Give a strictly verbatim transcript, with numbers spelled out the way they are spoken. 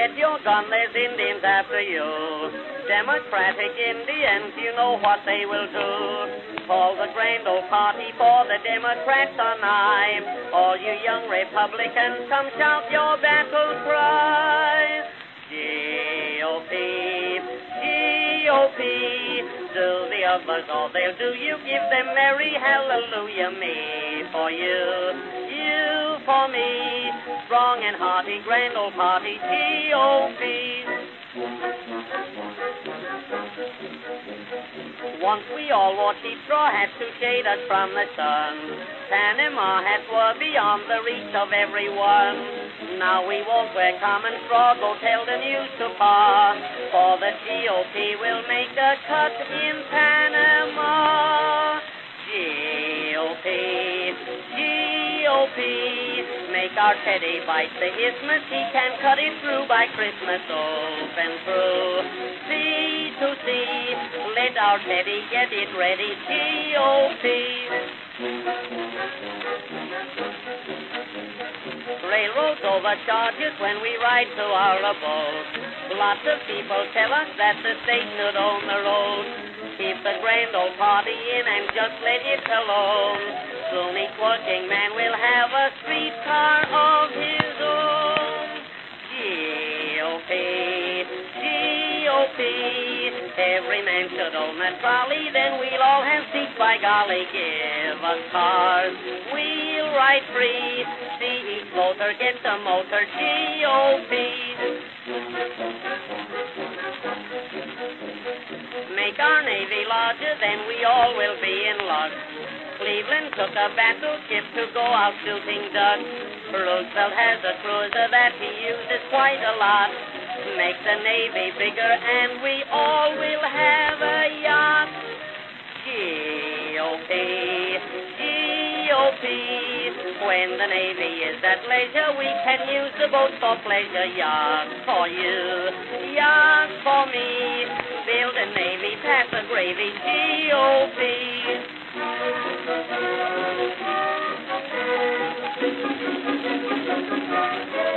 get your gun, there's Indians after you. Democratic Indians, you know what they will do. Call the grand old party for the Democrats tonight. All you young Republicans, come shout your battle cry. G O P, G O P, do the others all they'll do. You give them merry hallelujah. Me for you, you for me. Strong and hearty, grand old party, G O P. Once we all wore cheap straw hats to shade us from the sun. Panama hats were beyond the reach of everyone. Now we won't wear common straw, go tell the news to Pa. For the G O P will make a cut in Panama. G O P, G O P, make our Teddy bite the isthmus. He can cut it through by Christmas, open through. Sea to sea, let our Teddy get it ready. G O P. Railroads overcharge us when we ride to our abode. Lots of people tell us that the state should own the road. Keep the grand old party in and just let it alone. Soon each working man will have a streetcar of his own. G O P, G O P, every man should own a trolley, then we'll all have seats, by golly. Give us cars, we'll ride free. See each motor gets a motor. G O P. Make our Navy larger, then we all will be in luck. Cleveland took a battleship to go out shooting ducks. Roosevelt has a cruiser that he uses quite a lot. Make the Navy bigger and we all will have a yacht. G O P, G O P, when the Navy is at leisure, we can use the boat for pleasure. Yacht for you, yacht for me, build a Navy, pass the gravy. G O P. Thank you.